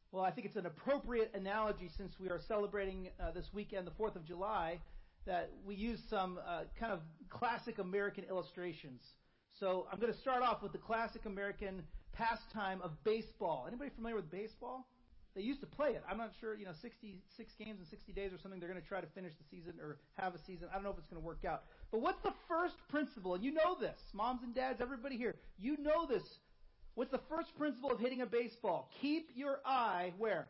Well, I think it's an appropriate analogy since we are celebrating this weekend, the 4th of July, that we use some kind of classic American illustrations. So I'm going to start off with the classic American pastime of baseball. Anybody familiar with baseball? They used to play it. I'm not sure, 66 games in 60 days or something. They're going to try to finish the season or have a season. I don't know if it's going to work out. But what's the first principle? And you know this. Moms and dads, everybody here. You know this. What's the first principle of hitting a baseball? Keep your eye where?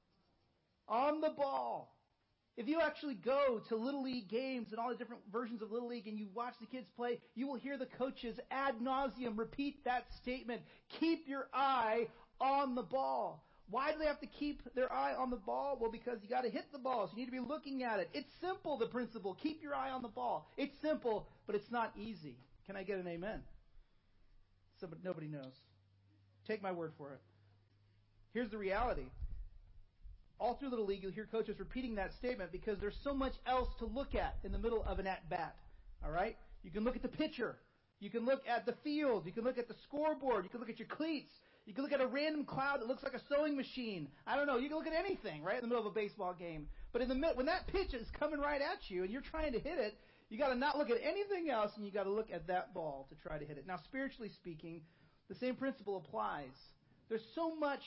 On the ball. If you actually go to Little League games and all the different versions of Little League and you watch the kids play, you will hear the coaches ad nauseum repeat that statement. Keep your eye on the ball. Why do they have to keep their eye on the ball? Well, because you got to hit the ball, so you need to be looking at it. It's simple, the principle. Keep your eye on the ball. It's simple, but it's not easy. Can I get an amen? Nobody knows. Take my word for it. Here's the reality. All through Little League, you'll hear coaches repeating that statement because there's so much else to look at in the middle of an at-bat. All right? You can look at the pitcher. You can look at the field. You can look at the scoreboard. You can look at your cleats. You can look at a random cloud that looks like a sewing machine. I don't know. You can look at anything, right, in the middle of a baseball game. But in the when that pitch is coming right at you and you're trying to hit it, you got to not look at anything else, and you got to look at that ball to try to hit it. Now, spiritually speaking, the same principle applies. There's so much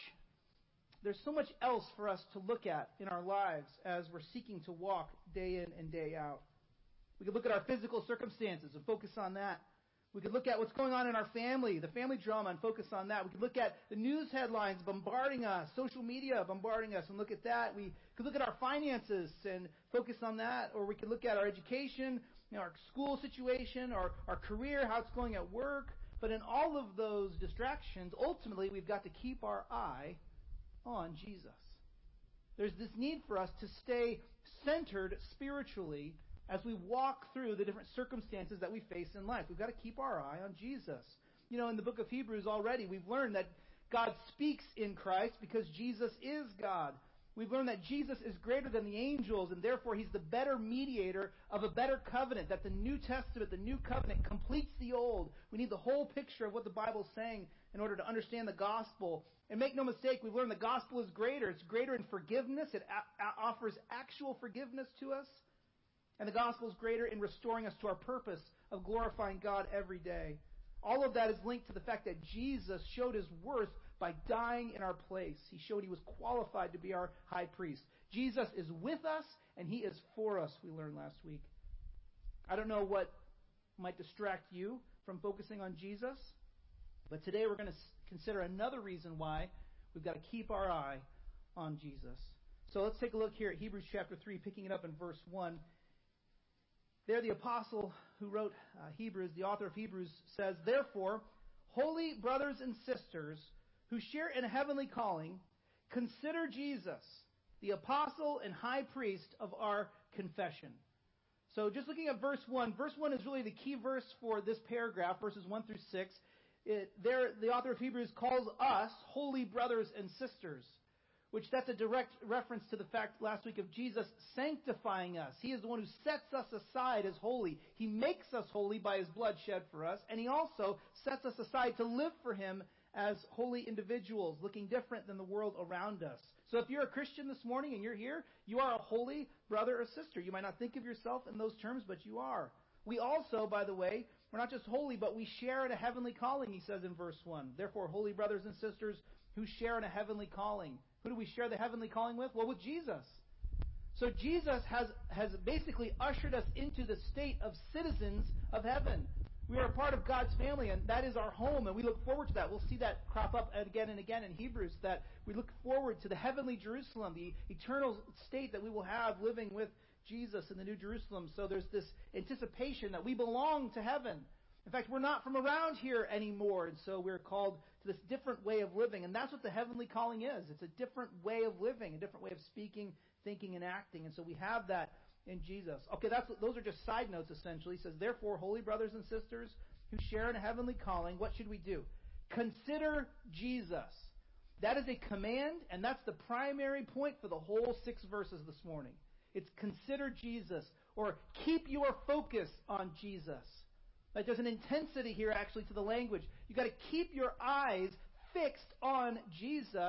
else for us to look at in our lives as we're seeking to walk day in and day out. We could look at our physical circumstances and focus on that. We could look at what's going on in our family, the family drama, and focus on that. We could look at the news headlines bombarding us, social media bombarding us, and look at that. We could look at our finances and focus on that. Or we could look at our education, our school situation, or our career, how it's going at work. But in all of those distractions, ultimately, we've got to keep our eye on Jesus. There's this need for us to stay centered spiritually as we walk through the different circumstances that we face in life. We've got to keep our eye on Jesus. In the book of Hebrews already, we've learned that God speaks in Christ because Jesus is God. We've learned that Jesus is greater than the angels, and therefore He's the better mediator of a better covenant, that the New Testament, the New Covenant, completes the Old. We need the whole picture of what the Bible's saying in order to understand the gospel. And make no mistake, we've learned the gospel is greater. It's greater in forgiveness. It offers actual forgiveness to us. And the gospel is greater in restoring us to our purpose of glorifying God every day. All of that is linked to the fact that Jesus showed His worth by dying in our place. He showed He was qualified to be our high priest. Jesus is with us, and He is for us, we learned last week. I don't know what might distract you from focusing on Jesus, but today we're going to consider another reason why we've got to keep our eye on Jesus. So let's take a look here at Hebrews chapter 3, picking it up in verse 1. There, the apostle who wrote Hebrews, the author of Hebrews, says, "Therefore, holy brothers and sisters who share in a heavenly calling, consider Jesus, the apostle and high priest of our confession." So just looking at verse 1, verse 1 is really the key verse for this paragraph, verses 1 through 6. There, the author of Hebrews calls us holy brothers and sisters, which that's a direct reference to the fact last week of Jesus sanctifying us. He is the one who sets us aside as holy. He makes us holy by His blood shed for us, and He also sets us aside to live for Him as holy individuals, looking different than the world around us. So if you're a Christian this morning and you're here, you are a holy brother or sister. You might not think of yourself in those terms, but you are. We also, by the way, we're not just holy, but we share in a heavenly calling, he says in verse 1. Therefore, holy brothers and sisters who share in a heavenly calling. Who do we share the heavenly calling with? Well, with Jesus. So Jesus has basically ushered us into the state of citizens of heaven. We are a part of God's family, and that is our home, and we look forward to that. We'll see that crop up again and again in Hebrews, that we look forward to the heavenly Jerusalem, the eternal state that we will have living with Jesus in the New Jerusalem. So there's this anticipation that we belong to heaven. In fact, we're not from around here anymore, and so we're called to this different way of living, and that's what the heavenly calling is. It's a different way of living, a different way of speaking, thinking, and acting, and so we have that in Jesus. Okay, those are just side notes, essentially. He says, "Therefore, holy brothers and sisters who share in a heavenly calling, what should we do? Consider Jesus." That is a command, and that's the primary point for the whole 6 verses this morning. It's consider Jesus, or keep your focus on Jesus. Like there's an intensity here actually to the language. You've got to keep your eyes fixed on Jesus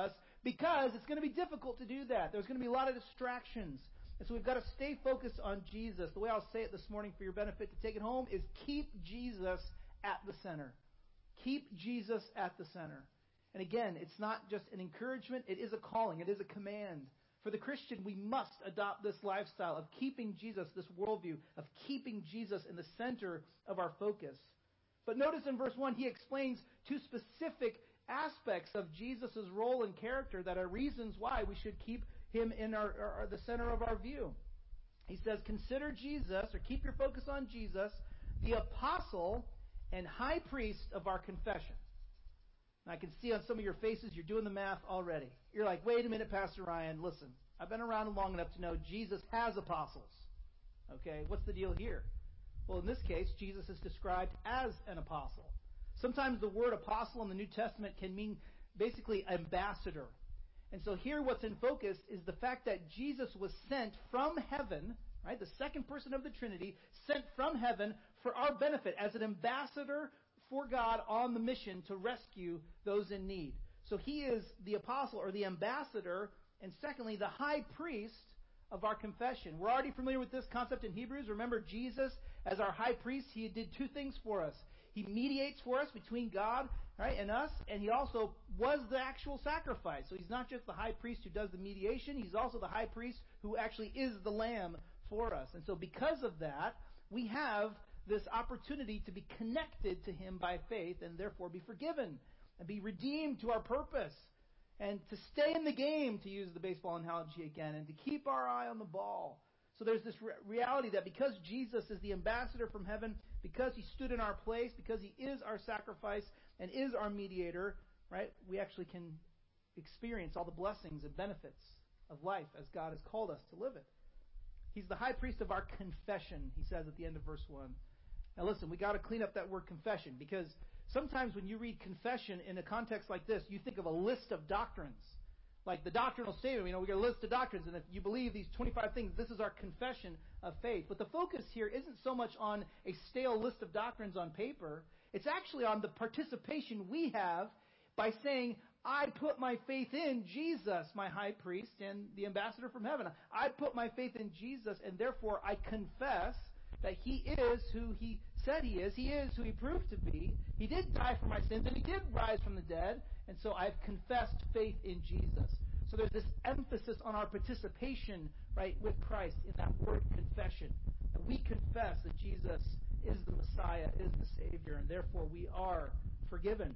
because it's going to be difficult to do that. There's going to be a lot of distractions. And so we've got to stay focused on Jesus. The way I'll say it this morning for your benefit to take it home is keep Jesus at the center. Keep Jesus at the center. And again, it's not just an encouragement. It is a calling. It is a command. For the Christian, we must adopt this lifestyle of keeping Jesus, this worldview, of keeping Jesus in the center of our focus. But notice in verse 1, he explains two specific aspects of Jesus' role and character that are reasons why we should keep him in the center of our view. He says, consider Jesus, or keep your focus on Jesus, the apostle and high priest of our confession. And I can see on some of your faces you're doing the math already. You're like, wait a minute, Pastor Ryan, listen. I've been around long enough to know Jesus has apostles. Okay, what's the deal here? Well, in this case, Jesus is described as an apostle. Sometimes the word apostle in the New Testament can mean basically ambassador. And so here what's in focus is the fact that Jesus was sent from heaven, right, the second person of the Trinity, sent from heaven for our benefit as an ambassador for God on the mission to rescue those in need. So he is the apostle or the ambassador, and secondly, the high priest of our confession. We're already familiar with this concept in Hebrews. Remember, Jesus, as our high priest, he did two things for us. He mediates for us between God, right, and us, and he also was the actual sacrifice. So he's not just the high priest who does the mediation, he's also the high priest who actually is the lamb for us. And so because of that, we have this opportunity to be connected to him by faith and therefore be forgiven and be redeemed to our purpose and to stay in the game, to use the baseball analogy again, and to keep our eye on the ball. So there's this reality that because Jesus is the ambassador from heaven, because he stood in our place, because he is our sacrifice and is our mediator, right, we actually can experience all the blessings and benefits of life as God has called us to live it. He's the high priest of our confession, he says at the end of verse 1. Now listen, we got to clean up that word confession, because sometimes when you read confession in a context like this, you think of a list of doctrines. Like the doctrinal statement, we got a list of doctrines, and if you believe these 25 things, this is our confession of faith. But the focus here isn't so much on a stale list of doctrines on paper. It's actually on the participation we have by saying, I put my faith in Jesus, my high priest and the ambassador from heaven. I put my faith in Jesus, and therefore I confess that he is who he said he is. He is who he proved to be. He did die for my sins, and he did rise from the dead. And so I've confessed faith in Jesus. So there's this emphasis on our participation, right, with Christ in that word confession. That we confess that Jesus is the Messiah, is the Savior, and therefore we are forgiven.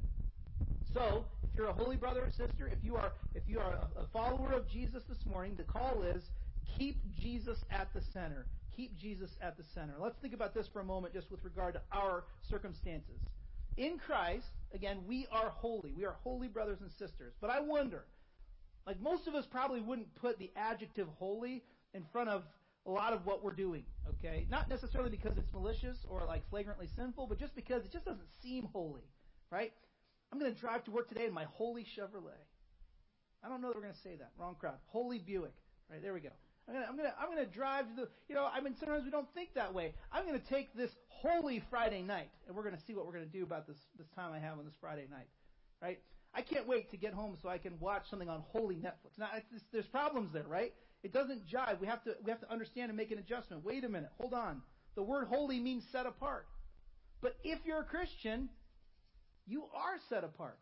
So, if you're a holy brother or sister, if you are a follower of Jesus this morning, the call is keep Jesus at the center. Keep Jesus at the center. Let's think about this for a moment just with regard to our circumstances. In Christ, again, we are holy. We are holy brothers and sisters. But I wonder, like most of us probably wouldn't put the adjective holy in front of a lot of what we're doing, okay? Not necessarily because it's malicious or like flagrantly sinful, but just because it just doesn't seem holy, right? I'm going to drive to work today in my holy Chevrolet. I don't know that we're going to say that. Wrong crowd. Holy Buick. Right, there we go. I'm going to drive to the, sometimes we don't think that way. I'm going to take this holy Friday night, and we're going to see what we're going to do about this time I have on this Friday night, right? I can't wait to get home so I can watch something on holy Netflix. Now, there's problems there, right? It doesn't jive. We have to understand and make an adjustment. Wait a minute. Hold on. The word holy means set apart. But if you're a Christian, you are set apart.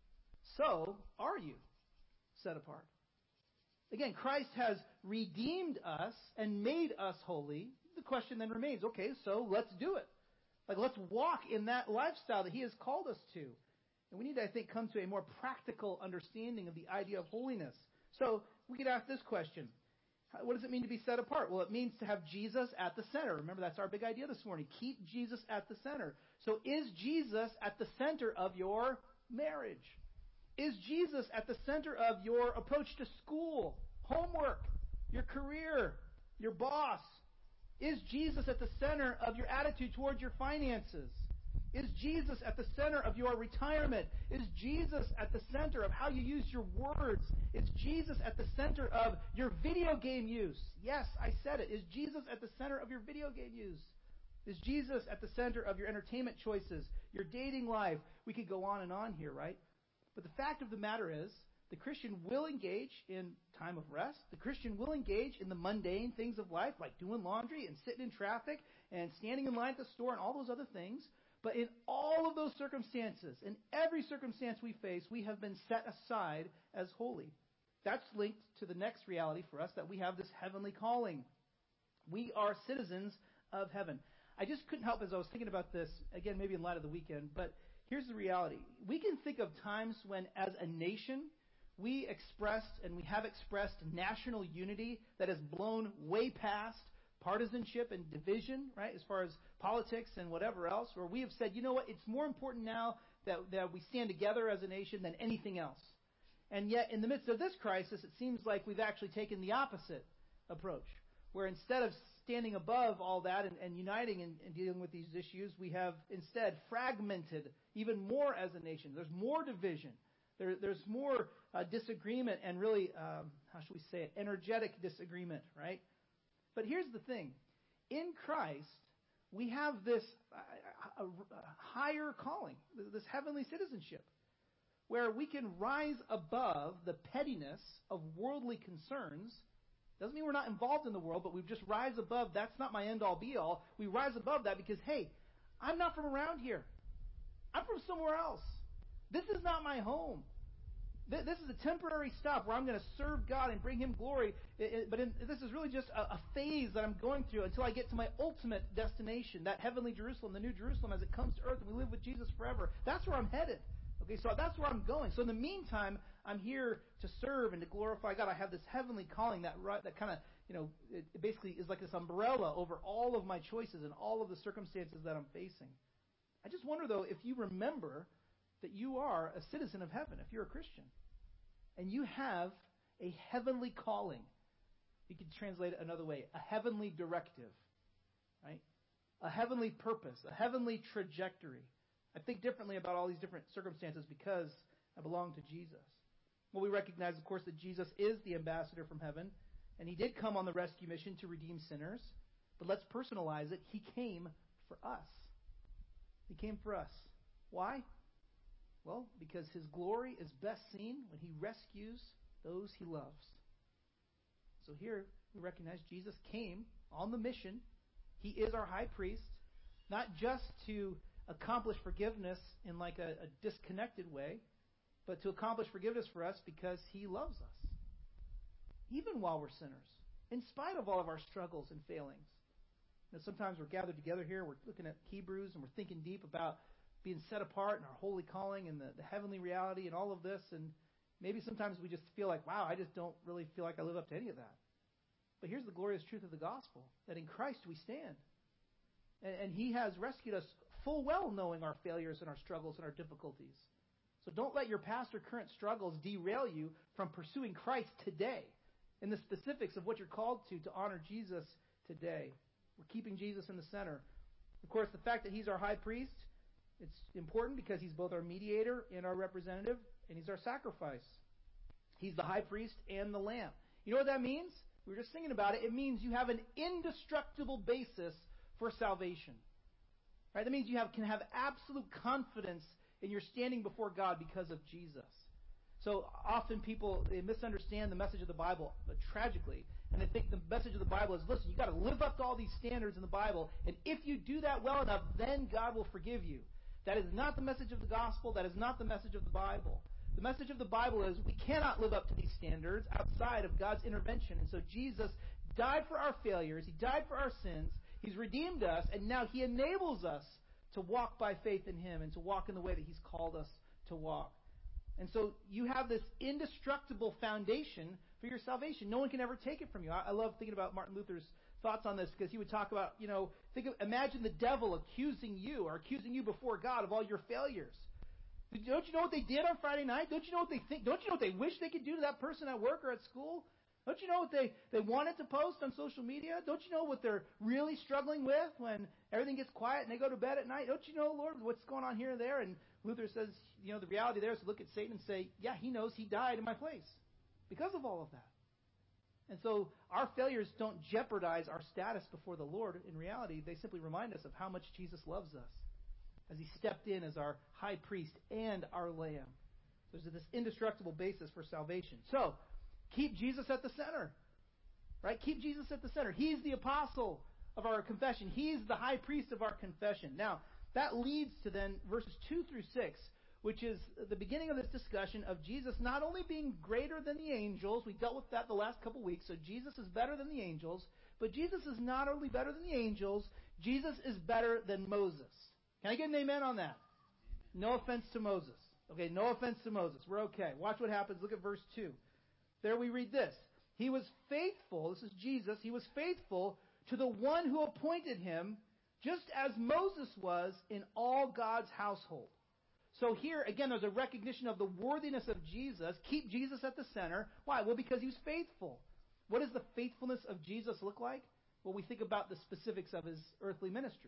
So, are you set apart? Again, Christ has redeemed us and made us holy. The question then remains, okay, so let's do it. Like, let's walk in that lifestyle that he has called us to. And we need to, I think, come to a more practical understanding of the idea of holiness. So, we could ask this question. What does it mean to be set apart? Well, it means to have Jesus at the center. Remember, that's our big idea this morning. Keep Jesus at the center. So is Jesus at the center of your marriage? Is Jesus at the center of your approach to school, homework, your career, your boss? Is Jesus at the center of your attitude towards your finances? Is Jesus at the center of your retirement? Is Jesus at the center of how you use your words? Is Jesus at the center of your video game use? Yes, I said it. Is Jesus at the center of your video game use? Is Jesus at the center of your entertainment choices, your dating life? We could go on and on here, right? But the fact of the matter is the Christian will engage in time of rest. The Christian will engage in the mundane things of life, like doing laundry and sitting in traffic and standing in line at the store and all those other things. But in all of those circumstances, in every circumstance we face, we have been set aside as holy. That's linked to the next reality for us, that we have this heavenly calling. We are citizens of heaven. I just couldn't help as I was thinking about this, again, maybe in light of the weekend, but here's the reality. We can think of times when, as a nation, we expressed and we have expressed national unity that has blown way past partisanship and division, right, as far as politics and whatever else, where we have said, you know what, it's more important now that we stand together as a nation than anything else. And yet, in the midst of this crisis, it seems like we've actually taken the opposite approach, where instead of standing above all that and uniting and dealing with these issues, we have instead fragmented even more as a nation. There's more division. There's more disagreement and really, how should we say it, energetic disagreement, right? But here's the thing. In Christ, we have this higher calling, this heavenly citizenship, where we can rise above the pettiness of worldly concerns. Doesn't mean we're not involved in the world, but we just rise above. That's not my end-all, be-all. We rise above that because, hey, I'm not from around here. I'm from somewhere else. This is not my home. This is a temporary stop where I'm going to serve God and bring Him glory. This is really just a phase that I'm going through until I get to my ultimate destination, that heavenly Jerusalem, the new Jerusalem, as it comes to earth and we live with Jesus forever. That's where I'm headed. Okay, so that's where I'm going. So in the meantime, I'm here to serve and to glorify God. I have this heavenly calling that kind of, it basically is like this umbrella over all of my choices and all of the circumstances that I'm facing. I just wonder, though, if you remember that you are a citizen of heaven, if you're a Christian, and you have a heavenly calling. You could translate it another way, a heavenly directive, right? A heavenly purpose, a heavenly trajectory. I think differently about all these different circumstances because I belong to Jesus. Well, we recognize, of course, that Jesus is the ambassador from heaven, and He did come on the rescue mission to redeem sinners. But let's personalize it. He came for us. He came for us. Why? Well, because His glory is best seen when He rescues those He loves. So here we recognize Jesus came on the mission. He is our high priest, not just to accomplish forgiveness in like a disconnected way, but to accomplish forgiveness for us because He loves us, even while we're sinners, in spite of all of our struggles and failings. Sometimes we're gathered together here, we're looking at Hebrews, and we're thinking deep about being set apart and our holy calling and the heavenly reality and all of this. And maybe sometimes we just feel like, wow, I just don't really feel like I live up to any of that. But here's the glorious truth of the gospel, that in Christ we stand. And He has rescued us full well knowing our failures and our struggles and our difficulties. So don't let your past or current struggles derail you from pursuing Christ today in the specifics of what you're called to honor Jesus today. We're keeping Jesus in the center. Of course, the fact that He's our high priest, it's important because He's both our mediator and our representative, and He's our sacrifice. He's the high priest and the lamb. You know what that means? We were just singing about it. It means you have an indestructible basis for salvation. Right? That means you can have absolute confidence in your standing before God because of Jesus. So often people, they misunderstand the message of the Bible, but tragically, and they think the message of the Bible is, listen, you've got to live up to all these standards in the Bible, and if you do that well enough, then God will forgive you. That is not the message of the gospel. That is not the message of the Bible. The message of the Bible is we cannot live up to these standards outside of God's intervention. And so Jesus died for our failures. He died for our sins. He's redeemed us, and now He enables us to walk by faith in Him and to walk in the way that He's called us to walk. And so you have this indestructible foundation for your salvation. No one can ever take it from you. I love thinking about Martin Luther's thoughts on this because he would talk about, imagine the devil accusing you or accusing you before God of all your failures. Don't you know what they did on Friday night? Don't you know what they think? Don't you know what they wish they could do to that person at work or at school? Don't you know what they wanted to post on social media? Don't you know what they're really struggling with when everything gets quiet and they go to bed at night? Don't you know, Lord, what's going on here and there? And Luther says, the reality there is to look at Satan and say, yeah, he knows he died in my place because of all of that. And so our failures don't jeopardize our status before the Lord. In reality, they simply remind us of how much Jesus loves us as He stepped in as our high priest and our lamb. There's this indestructible basis for salvation. So, keep Jesus at the center. Right? Keep Jesus at the center. He's the apostle of our confession. He's the high priest of our confession. Now, that leads to then verses 2 through 6, which is the beginning of this discussion of Jesus not only being greater than the angels. We dealt with that the last couple weeks. So Jesus is better than the angels. But Jesus is not only better than the angels, Jesus is better than Moses. Can I get an amen on that? No offense to Moses. Okay, no offense to Moses. We're okay. Watch what happens. Look at verse 2. There we read this. He was faithful, this is Jesus, he was faithful to the one who appointed him, just as Moses was in all God's household. So here, again, there's a recognition of the worthiness of Jesus. Keep Jesus at the center. Why? Well, because he was faithful. What does the faithfulness of Jesus look like? Well, we think about the specifics of his earthly ministry.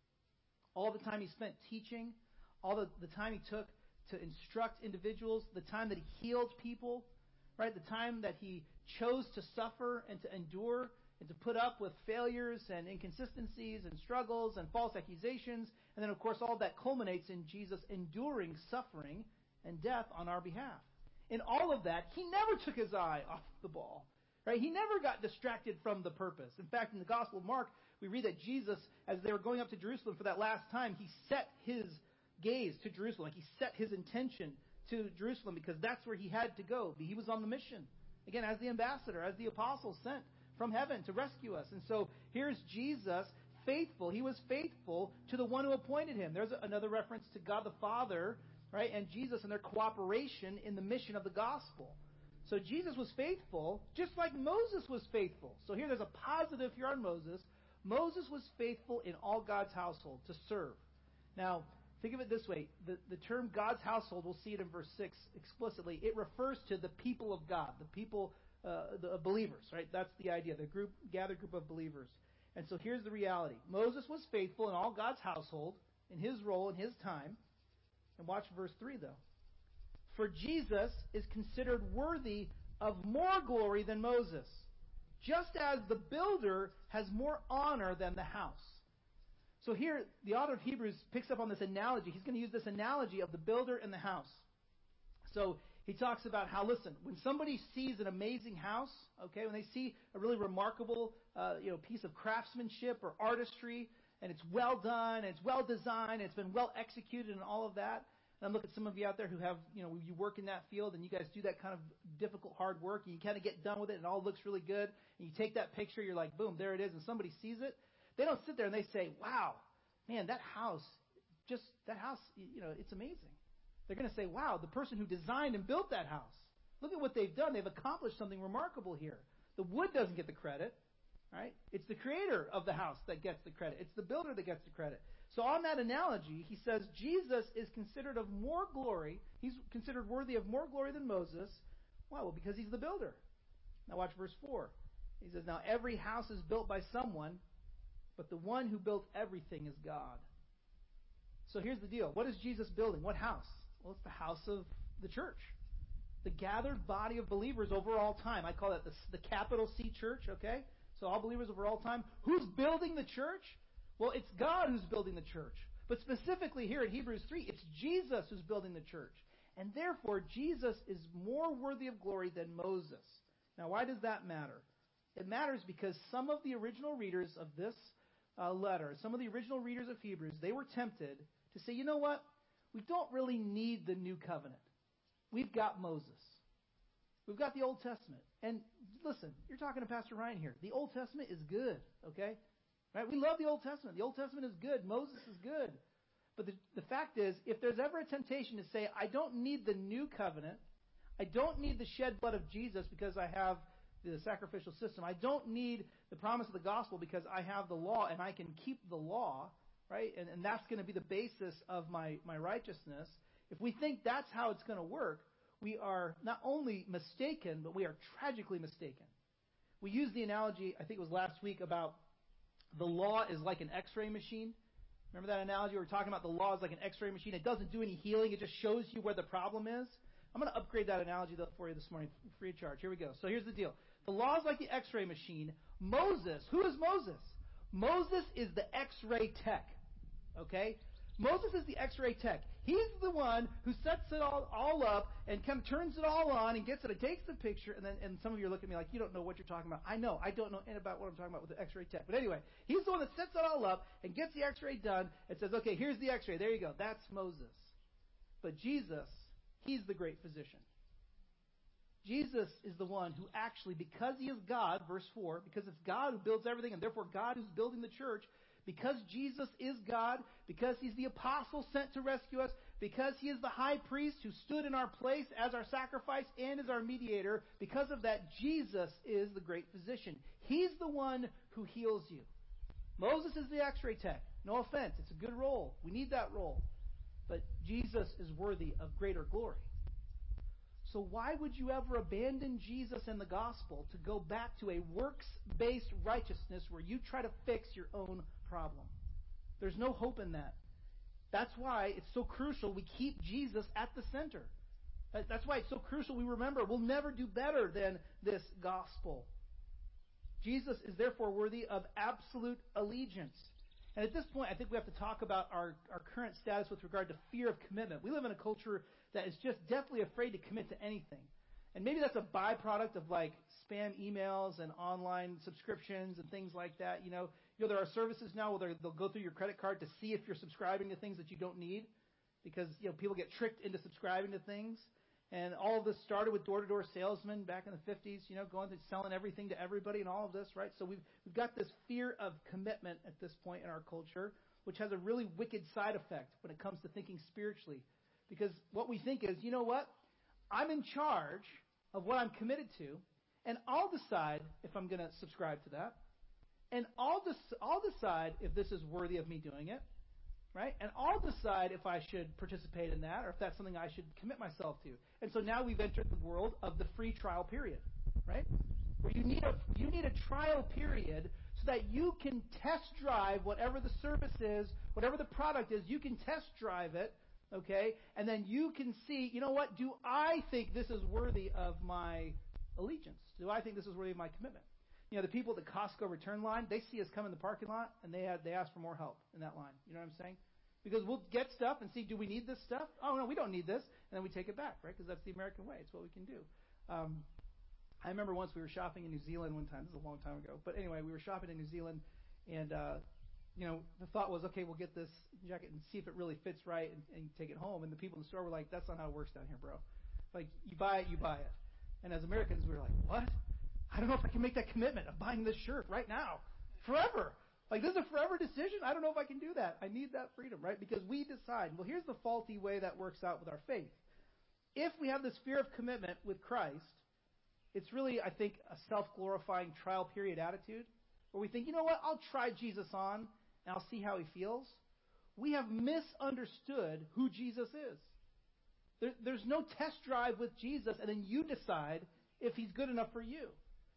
All the time he spent teaching, all the time he took to instruct individuals, the time that he healed people, right? The time that he chose to suffer and to endure and to put up with failures and inconsistencies and struggles and false accusations. And then, of course, all that culminates in Jesus enduring suffering and death on our behalf. In all of that, he never took his eye off the ball. Right? He never got distracted from the purpose. In fact, in the Gospel of Mark, we read that Jesus, as they were going up to Jerusalem for that last time, he set his gaze to Jerusalem. Like he set his intention to Jerusalem because that's where he had to go. He was on the mission. Again, as the ambassador, as the apostle sent from heaven to rescue us. And so here's Jesus, faithful. He was faithful to the one who appointed him. There's another reference to God the Father, right, and Jesus and their cooperation in the mission of the gospel. So Jesus was faithful, just like Moses was faithful. So here there's a positive here on Moses. Moses was faithful in all God's household to serve. Now, think of it this way. The term God's household, we'll see it in verse 6 explicitly. It refers to the people of God, the people, the believers, right? That's the idea, the gathered group of believers. And so here's the reality. Moses was faithful in all God's household, in his role, in his time. And watch verse 3, though. For Jesus is considered worthy of more glory than Moses, just as the builder has more honor than the house. So here, the author of Hebrews picks up on this analogy. He's going to use this analogy of the builder and the house. So he talks about how, listen, when somebody sees an amazing house, okay, when they see a really remarkable piece of craftsmanship or artistry, and it's well done, and it's well designed, and it's been well executed and all of that. And I'm looking at some of you out there who have, you work in that field and you guys do that kind of difficult, hard work, and you kind of get done with it and it all looks really good. And you take that picture, you're like, boom, there it is, and somebody sees it. They don't sit there and they say, wow, man, that house, it's amazing. They're going to say, wow, the person who designed and built that house, look at what they've done. They've accomplished something remarkable here. The wood doesn't get the credit, right? It's the creator of the house that gets the credit. It's the builder that gets the credit. So on that analogy, he says Jesus is considered of more glory. He's considered worthy of more glory than Moses. Why? Well, because he's the builder. Now watch verse 4. He says, now every house is built by someone, but the one who built everything is God. So here's the deal. What is Jesus building? What house? Well, it's the house of the church. The gathered body of believers over all time. I call that the capital C church, okay? So all believers over all time. Who's building the church? Well, it's God who's building the church. But specifically here in Hebrews 3, it's Jesus who's building the church. And therefore, Jesus is more worthy of glory than Moses. Now, why does that matter? It matters because some of the original readers of this letter, some of the original readers of Hebrews, they were tempted to say, you know what? We don't really need the new covenant. We've got Moses. We've got the Old Testament. And listen, you're talking to Pastor Ryan here. The Old Testament is good, okay? Right? We love the Old Testament. The Old Testament is good. Moses is good. But the fact is, if there's ever a temptation to say, I don't need the new covenant, I don't need the shed blood of Jesus because I have the sacrificial system, I don't need the promise of the gospel because I have the law and I can keep the law, right? And that's going to be the basis of my righteousness. If we think that's how it's going to work, we are not only mistaken, but we are tragically mistaken. We used the analogy, I think it was last week, about the law is like an x-ray machine. Remember that analogy? We were talking about the law is like an x-ray machine. It doesn't do any healing. It just shows you where the problem is. I'm going to upgrade that analogy for you this morning, free of charge. Here we go. So here's the deal. The law is like the x-ray machine. Moses, who is Moses? Moses is the x-ray tech. Okay? Moses is the x-ray tech. He's the one who sets it all up and kind of turns it all on and gets it and takes the picture. And some of you are looking at me like, you don't know what you're talking about. I know. I don't know anything about what I'm talking about with the x-ray tech. But anyway, he's the one that sets it all up and gets the x-ray done and says, okay, here's the x-ray. There you go. That's Moses. But Jesus, he's the great physician. Jesus is the one who actually, because he is God, verse 4, because it's God who builds everything, and therefore God who's building the church, because Jesus is God, because he's the apostle sent to rescue us, because he is the high priest who stood in our place as our sacrifice and as our mediator, because of that, Jesus is the great physician. He's the one who heals you. Moses is the x-ray tech. No offense. It's a good role. We need that role. But Jesus is worthy of greater glory. So why would you ever abandon Jesus and the gospel to go back to a works-based righteousness where you try to fix your own problem? There's no hope in that. That's why it's so crucial we keep Jesus at the center. That's why it's so crucial we remember we'll never do better than this gospel. Jesus is therefore worthy of absolute allegiance. And at this point, I think we have to talk about our current status with regard to fear of commitment. We live in a culture that is just deathly afraid to commit to anything. And maybe that's a byproduct of like spam emails and online subscriptions and things like that. You know, there are services now where they'll go through your credit card to see if you're subscribing to things that you don't need, because people get tricked into subscribing to things. And all of this started with door-to-door salesmen back in the 50s, going to selling everything to everybody and all of this, right? So we've got this fear of commitment at this point in our culture, which has a really wicked side effect when it comes to thinking spiritually. Because what we think is, you know what? I'm in charge of what I'm committed to, and I'll decide if I'm going to subscribe to that. And I'll decide if this is worthy of me doing it, right? And I'll decide if I should participate in that or if that's something I should commit myself to. And so now we've entered the world of the free trial period, right? Where you need a trial period so that you can test drive whatever the service is, whatever the product is, you can test drive it, okay? And then you can see, you know what, do I think this is worthy of my allegiance? Do I think this is worthy of my commitment? The people at the Costco return line, they see us come in the parking lot, and they ask for more help in that line. You know what I'm saying? Because we'll get stuff and see, do we need this stuff? Oh, no, we don't need this. And then we take it back, right? Because that's the American way. It's what we can do. I remember once we were shopping in New Zealand one time. This is a long time ago. But anyway, we were shopping in New Zealand, and, the thought was, okay, we'll get this jacket and see if it really fits right and take it home. And the people in the store were like, that's not how it works down here, bro. Like, you buy it, you buy it. And as Americans, we were like, what? I don't know if I can make that commitment of buying this shirt right now, forever. Like, this is a forever decision. I don't know if I can do that. I need that freedom, right? Because we decide. Well, here's the faulty way that works out with our faith. If we have this fear of commitment with Christ, it's really, I think, a self-glorifying trial period attitude where we think, you know what, I'll try Jesus on and I'll see how he feels. We have misunderstood who Jesus is. There's no test drive with Jesus and then you decide if he's good enough for you.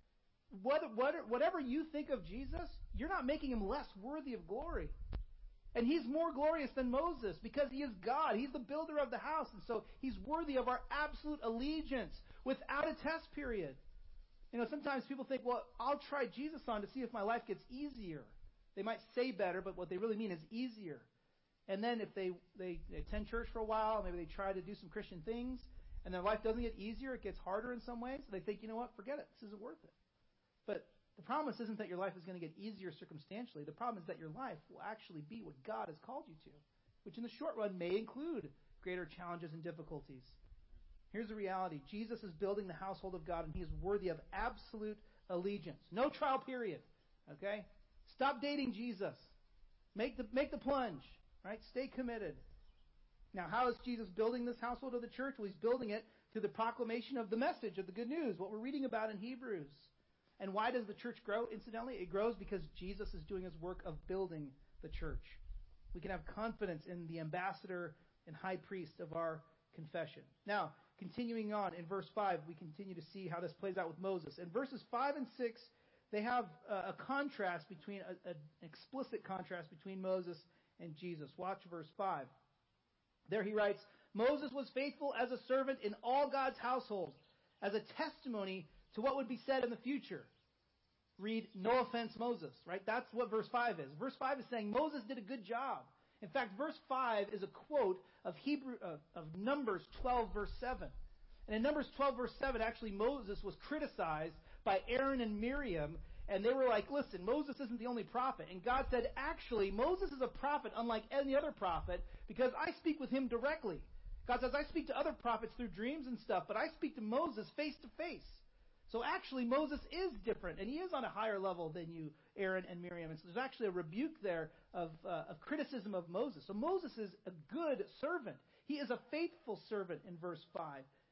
Whatever you think of Jesus, you're not making him less worthy of glory. And he's more glorious than Moses because he is God. He's the builder of the house. And so he's worthy of our absolute allegiance without a test period. Sometimes people think, well, I'll try Jesus on to see if my life gets easier. They might say better, but what they really mean is easier. And then if they attend church for a while, maybe they try to do some Christian things, and their life doesn't get easier, it gets harder in some ways, so they think, you know what, forget it. This isn't worth it. But the promise isn't that your life is going to get easier circumstantially. The problem is that your life will actually be what God has called you to, which in the short run may include greater challenges and difficulties. Here's the reality. Jesus is building the household of God, and he is worthy of absolute allegiance. No trial period. Okay? Stop dating Jesus. Make the plunge. Right? Stay committed. Now, how is Jesus building this household of the church? Well, he's building it through the proclamation of the message of the good news, what we're reading about in Hebrews. And why does the church grow? Incidentally, it grows because Jesus is doing his work of building the church. We can have confidence in the ambassador and high priest of our confession. Now, continuing on in verse 5, we continue to see how this plays out with Moses. In verses 5 and 6, they have a contrast between, an explicit contrast between Moses and Jesus. Watch verse 5. There he writes, Moses was faithful as a servant in all God's household, as a testimony to what would be said in the future. Read, no offense, Moses, right? That's what verse 5 is. Verse 5 is saying Moses did a good job. In fact, verse 5 is a quote of Numbers 12, verse 7. And in Numbers 12, verse 7, actually Moses was criticized by Aaron and Miriam, and they were like, listen, Moses isn't the only prophet. And God said, actually, Moses is a prophet unlike any other prophet because I speak with him directly. God says, I speak to other prophets through dreams and stuff, but I speak to Moses face to face. So actually, Moses is different, and he is on a higher level than you, Aaron and Miriam. And so there's actually a rebuke there of criticism of Moses. So Moses is a good servant. He is a faithful servant in verse 5.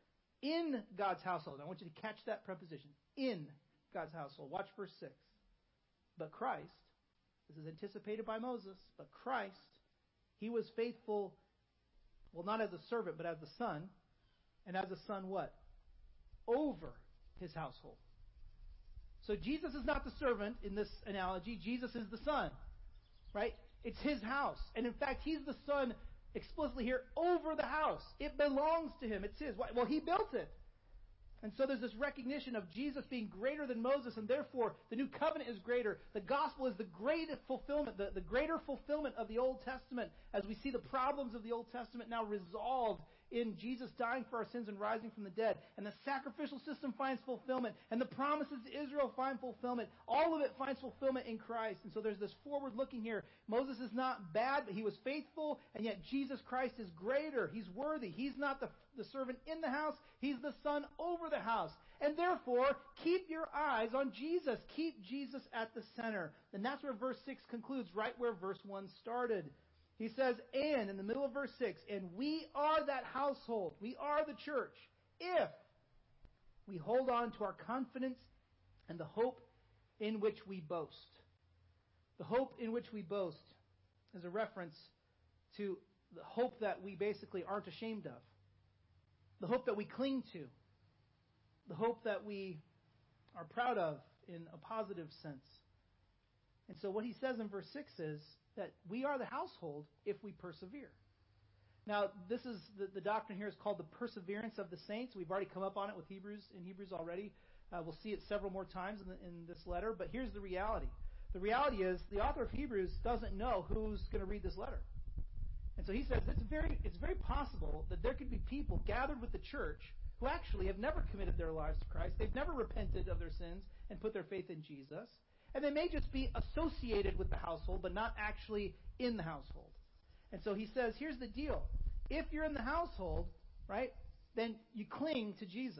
In God's household. I want you to catch that preposition. In God's household. Watch verse 6. But Christ, this is anticipated by Moses, but Christ, he was faithful, well, not as a servant, but as the son. And as a son, what? Over his household. So Jesus is not the servant in this analogy. Jesus is the son, right? It's his house. And in fact, he's the son explicitly here over the house. It belongs to him. It's his. Well, he built it. And so there's this recognition of Jesus being greater than Moses, and therefore the new covenant is greater. The gospel is the greatest fulfillment, the greater fulfillment of the Old Testament as we see the problems of the Old Testament now resolved in Jesus dying for our sins and rising from the dead. And the sacrificial system finds fulfillment, and the promises to Israel find fulfillment. All of it finds fulfillment in Christ. And so there's this forward looking here. Moses is not bad, but he was faithful, and yet Jesus Christ is greater. He's worthy. He's not the servant in the house. He's the son over the house. And therefore, keep your eyes on Jesus. Keep Jesus at the center. And that's where verse 6 concludes, right where verse 1 started. He says, and, in the middle of verse 6, and we are that household, we are the church, if we hold on to our confidence and the hope in which we boast. The hope in which we boast is a reference to the hope that we basically aren't ashamed of. The hope that we cling to. The hope that we are proud of in a positive sense. And so what he says in verse 6 is that we are the household if we persevere. Now, this is the doctrine here is called the perseverance of the saints. We've already come up on it with Hebrews already. We'll see it several more times in this letter. But here's the reality. The reality is the author of Hebrews doesn't know who's going to read this letter. And so he says it's very possible that there could be people gathered with the church who actually have never committed their lives to Christ. They've never repented of their sins and put their faith in Jesus. And they may just be associated with the household, but not actually in the household. And so he says, here's the deal. If you're in the household, right, then you cling to Jesus.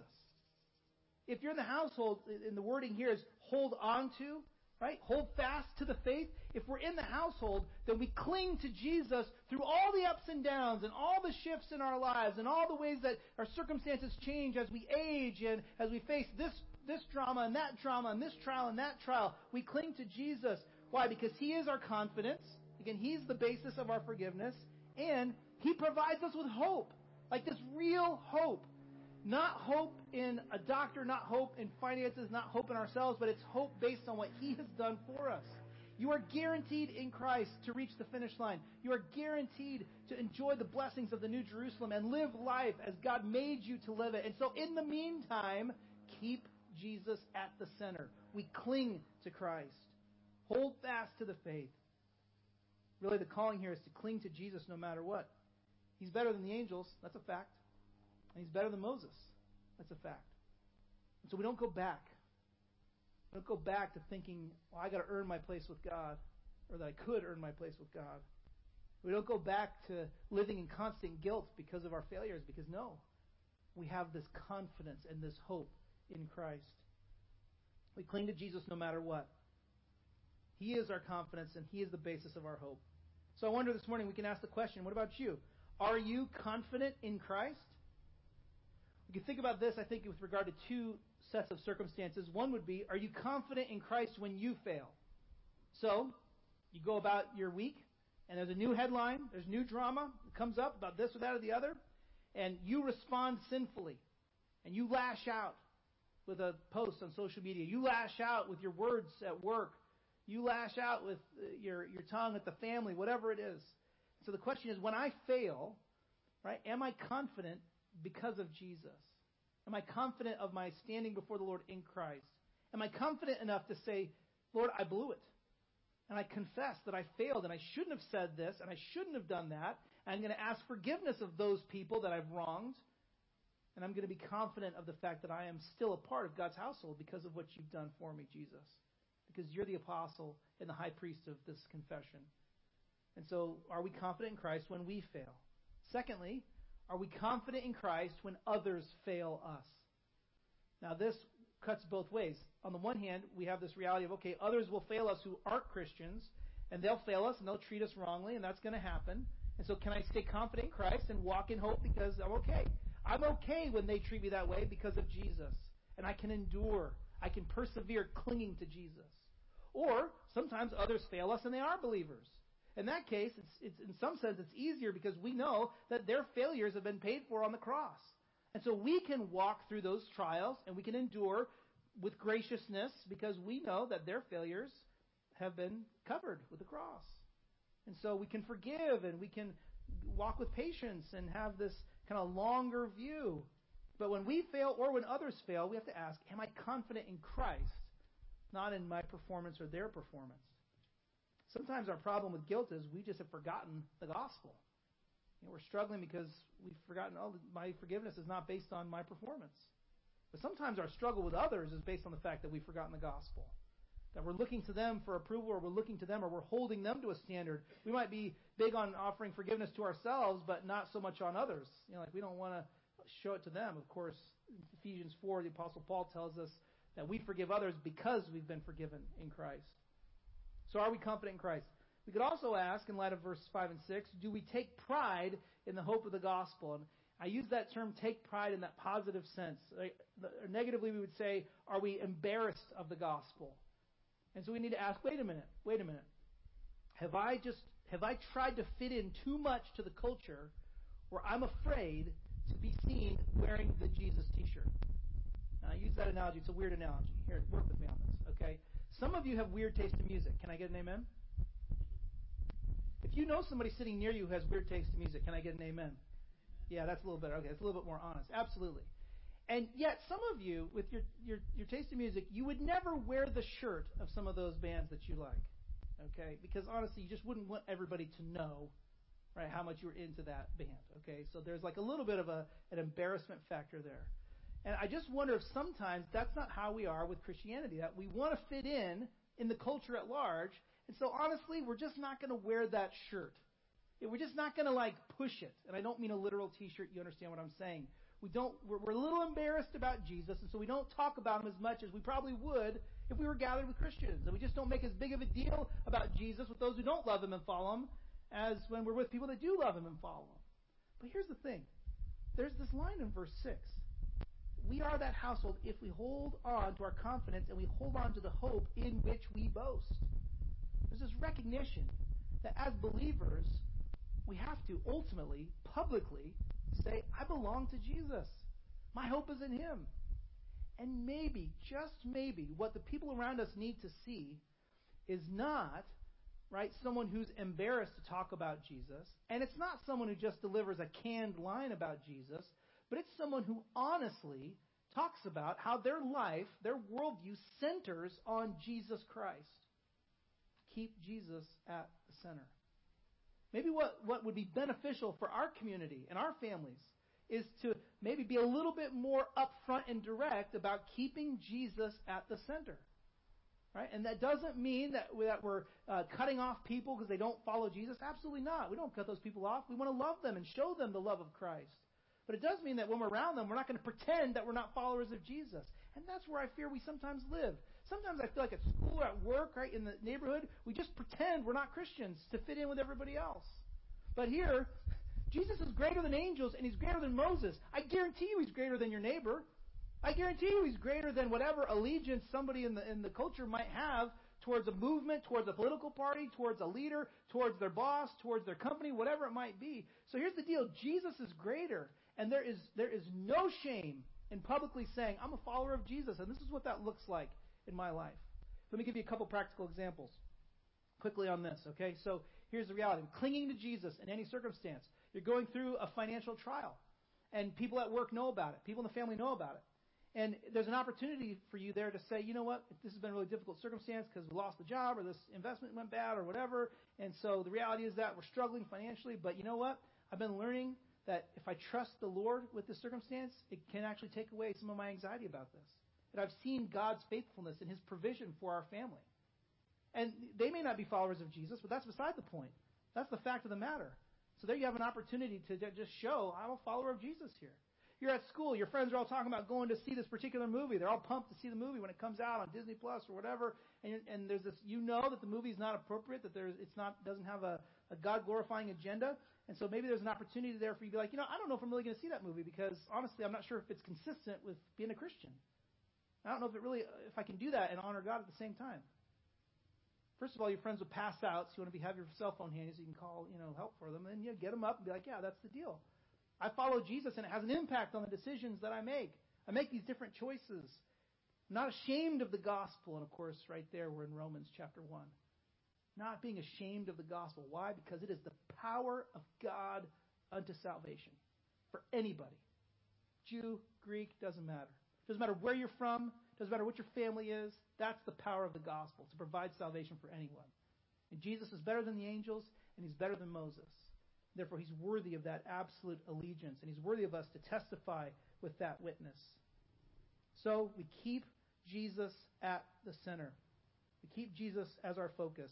If you're in the household, and the wording here is hold on to, right, hold fast to the faith. If we're in the household, then we cling to Jesus through all the ups and downs and all the shifts in our lives and all the ways that our circumstances change as we age and as we face this drama and this trial and that trial. We cling to Jesus. Why? Because he is our confidence. Again, he's the basis of our forgiveness. And he provides us with hope. Like this real hope. Not hope in a doctor, not hope in finances, not hope in ourselves, but it's hope based on what he has done for us. You are guaranteed in Christ to reach the finish line. You are guaranteed to enjoy the blessings of the New Jerusalem and live life as God made you to live it. And so in the meantime, keep Jesus at the center. We cling to Christ. Hold fast to the faith. Really, the calling here is to cling to Jesus no matter what. He's better than the angels. That's a fact. And he's better than Moses. That's a fact. And so we don't go back. We don't go back to thinking, well, I got to earn my place with God, or that I could earn my place with God. We don't go back to living in constant guilt because of our failures, because no. We have this confidence and this hope in Christ. We cling to Jesus no matter what. He is our confidence and he is the basis of our hope. So I wonder this morning we can ask the question, what about you? Are you confident in Christ? We can think about this, I think, with regard to two sets of circumstances. One would be, are you confident in Christ when you fail? So, you go about your week, and there's a new headline, there's new drama that comes up about this or that or the other, and you respond sinfully, and you lash out with a post on social media. You lash out with your words at work. You lash out with your tongue at the family, whatever it is. So the question is, when I fail, right, am I confident because of Jesus? Am I confident of my standing before the Lord in Christ? Am I confident enough to say, Lord, I blew it. And I confess that I failed and I shouldn't have said this and I shouldn't have done that. And I'm going to ask forgiveness of those people that I've wronged. And I'm going to be confident of the fact that I am still a part of God's household because of what you've done for me, Jesus. Because you're the apostle and the high priest of this confession. And so are we confident in Christ when we fail? Secondly, are we confident in Christ when others fail us? Now this cuts both ways. On the one hand, we have this reality of, okay, others will fail us who aren't Christians, and they'll fail us and they'll treat us wrongly, and that's going to happen. And so can I stay confident in Christ and walk in hope because I'm okay? I'm okay when they treat me that way because of Jesus. And I can endure. I can persevere clinging to Jesus. Or sometimes others fail us and they are believers. In that case, it's in some sense, it's easier because we know that their failures have been paid for on the cross. And so we can walk through those trials and we can endure with graciousness because we know that their failures have been covered with the cross. And so we can forgive and we can walk with patience and have this kind of longer view. But when we fail or when others fail, we have to ask, am I confident in Christ, not in my performance or their performance? Sometimes our problem with guilt is we just have forgotten the gospel. We're struggling because we've forgotten, my forgiveness is not based on my performance. But sometimes our struggle with others is based on the fact that we've forgotten the gospel. That we're looking to them for approval, or we're looking to them, or we're holding them to a standard. We might be big on offering forgiveness to ourselves, but not so much on others. Like we don't want to show it to them. Of course, Ephesians 4, the Apostle Paul tells us that we forgive others because we've been forgiven in Christ. So are we confident in Christ? We could also ask, in light of verses 5 and 6, do we take pride in the hope of the gospel? And I use that term, take pride, in that positive sense. Negatively, we would say, are we embarrassed of the gospel? And so we need to ask, wait a minute. Have I tried to fit in too much to the culture where I'm afraid to be seen wearing the Jesus t-shirt? Now, I use that analogy. It's a weird analogy. Here, work with me on this, okay? Some of you have weird taste in music. Can I get an amen? If you know somebody sitting near you who has weird taste in music, can I get an amen? Yeah, that's a little better. Okay, it's a little bit more honest. Absolutely. And yet, some of you, with your taste in music, you would never wear the shirt of some of those bands that you like. Okay? Because honestly, you just wouldn't want everybody to know, right, how much you were into that band. Okay? So there's like a little bit of an embarrassment factor there. And I just wonder if sometimes that's not how we are with Christianity, that we want to fit in the culture at large. And so honestly, we're just not going to wear that shirt. We're just not going to push it. And I don't mean a literal t-shirt. You understand what I'm saying. We're a little embarrassed about Jesus, and so we don't talk about him as much as we probably would if we were gathered with Christians. And we just don't make as big of a deal about Jesus with those who don't love him and follow him as when we're with people that do love him and follow him. But here's the thing. There's this line in verse 6. We are that household if we hold on to our confidence and we hold on to the hope in which we boast. There's this recognition that as believers, we have to ultimately, publicly, say, I belong to Jesus. My hope is in him. And maybe, just maybe, what the people around us need to see is not, right, someone who's embarrassed to talk about Jesus. And it's not someone who just delivers a canned line about Jesus, but it's someone who honestly talks about how their life, their worldview centers on Jesus Christ. Keep Jesus at the center. Maybe what would be beneficial for our community and our families is to maybe be a little bit more upfront and direct about keeping Jesus at the center. Right? And that doesn't mean that we're cutting off people because they don't follow Jesus. Absolutely not. We don't cut those people off. We want to love them and show them the love of Christ. But it does mean that when we're around them, we're not going to pretend that we're not followers of Jesus. And that's where I fear we sometimes live. Sometimes I feel like at school or at work, right, in the neighborhood, we just pretend we're not Christians to fit in with everybody else. But here, Jesus is greater than angels and he's greater than Moses. I guarantee you he's greater than your neighbor. I guarantee you he's greater than whatever allegiance somebody in the culture might have towards a movement, towards a political party, towards a leader, towards their boss, towards their company, whatever it might be. So here's the deal. Jesus is greater. And there is no shame in publicly saying, I'm a follower of Jesus, and this is what that looks like in my life. Let me give you a couple practical examples quickly on this, okay? So here's the reality. Clinging to Jesus in any circumstance. You're going through a financial trial, and people at work know about it. People in the family know about it. And there's an opportunity for you there to say, you know what, this has been a really difficult circumstance because we lost the job or this investment went bad or whatever. And so the reality is that we're struggling financially. But you know what? I've been learning that if I trust the Lord with this circumstance, it can actually take away some of my anxiety about this. That I've seen God's faithfulness and his provision for our family. And they may not be followers of Jesus, but that's beside the point. That's the fact of the matter. So there you have an opportunity to just show, I'm a follower of Jesus here. You're at school, your friends are all talking about going to see this particular movie. They're all pumped to see the movie when it comes out on Disney Plus or whatever. And there's this, you know that the movie's not appropriate, that doesn't have a God-glorifying agenda. And so maybe there's an opportunity there for you to be like, I don't know if I'm really going to see that movie because honestly, I'm not sure if it's consistent with being a Christian. I don't know if I can do that and honor God at the same time. First of all, your friends will pass out, so you want to have your cell phone handy so you can call, help for them. And then get them up and be like, yeah, that's the deal. I follow Jesus, and it has an impact on the decisions that I make. I make these different choices. I'm not ashamed of the gospel. And, of course, right there we're in Romans chapter 1. Not being ashamed of the gospel. Why? Because it is the power of God unto salvation for anybody. Jew, Greek, doesn't matter. Doesn't matter where you're from. Doesn't matter what your family is. That's the power of the gospel, to provide salvation for anyone. And Jesus is better than the angels, and he's better than Moses. Therefore, he's worthy of that absolute allegiance, and he's worthy of us to testify with that witness. So we keep Jesus at the center. We keep Jesus as our focus.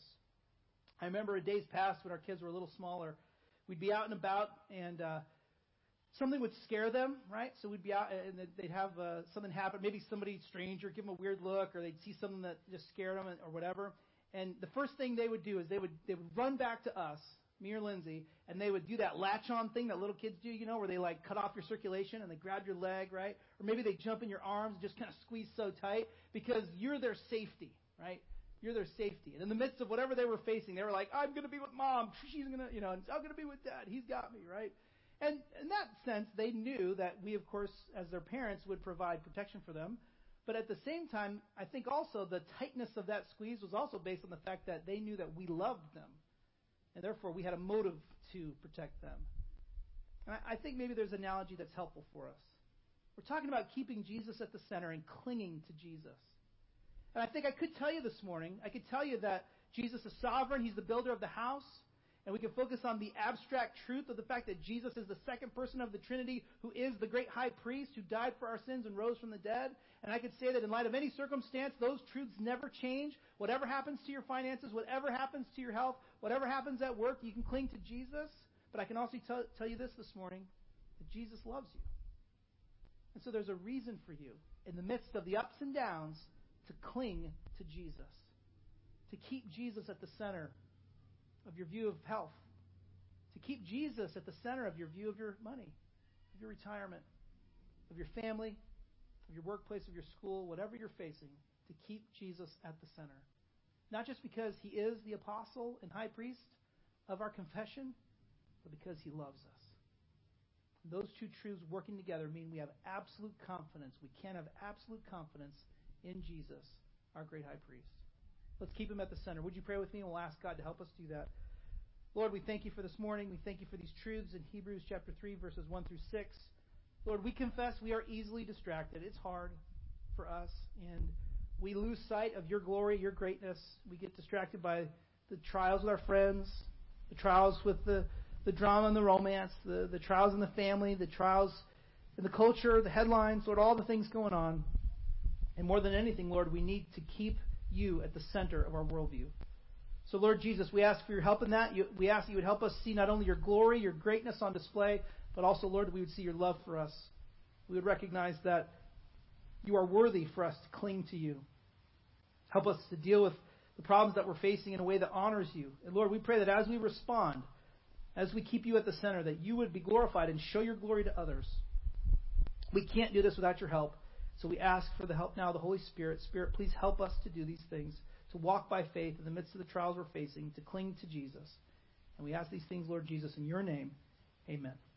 I remember in days past when our kids were a little smaller, we'd be out and about, and something would scare them, right? So we'd be out, and they'd have something happen. Maybe somebody stranger give them a weird look, or they'd see something that just scared them, or whatever. And the first thing they would do is they would run back to us, me or Lindsay, and they would do that latch-on thing that little kids do, where they like cut off your circulation and they grab your leg, right? Or maybe they jump in your arms and just kind of squeeze so tight because you're their safety, right? You're their safety. And in the midst of whatever they were facing, they were like, I'm going to be with Mom. She's going to, and I'm going to be with Dad. He's got me, right? And in that sense, they knew that we, of course, as their parents, would provide protection for them. But at the same time, I think also the tightness of that squeeze was also based on the fact that they knew that we loved them. And therefore, we had a motive to protect them. And I think maybe there's an analogy that's helpful for us. We're talking about keeping Jesus at the center and clinging to Jesus. And I think I could tell you this morning, I could tell you that Jesus is sovereign. He's the builder of the house. And we can focus on the abstract truth of the fact that Jesus is the second person of the Trinity who is the great high priest who died for our sins and rose from the dead. And I could say that in light of any circumstance, those truths never change. Whatever happens to your finances, whatever happens to your health, whatever happens at work, you can cling to Jesus. But I can also tell you this morning, that Jesus loves you. And so there's a reason for you, in the midst of the ups and downs, to cling to Jesus. To keep Jesus at the center of your view of health, to keep Jesus at the center of your view of your money, of your retirement, of your family, of your workplace, of your school, whatever you're facing, to keep Jesus at the center. Not just because he is the apostle and high priest of our confession, but because he loves us. Those two truths working together mean we have absolute confidence. We can have absolute confidence in Jesus, our great high priest. Let's keep him at the center. Would you pray with me? And we'll ask God to help us do that. Lord, we thank you for this morning. We thank you for these truths in Hebrews chapter 3, verses 1 through 6. Lord, we confess we are easily distracted. It's hard for us, and we lose sight of your glory, your greatness. We get distracted by the trials with our friends, the trials with the drama and the romance, the trials in the family, the trials in the culture, the headlines, Lord, all the things going on. And more than anything, Lord, we need to keep you at the center of our worldview. So, Lord Jesus, we ask for your help in that. We ask that you would help us see not only your glory, your greatness on display, but also, Lord, that we would see your love for us. We would recognize that you are worthy for us to cling to you. Help us to deal with the problems that we're facing in a way that honors you. And, Lord, we pray that as we respond, as we keep you at the center, that you would be glorified and show your glory to others. We can't do this without your help. So we ask for the help now of the Holy Spirit. Spirit, please help us to do these things, to walk by faith in the midst of the trials we're facing, to cling to Jesus. And we ask these things, Lord Jesus, in your name. Amen.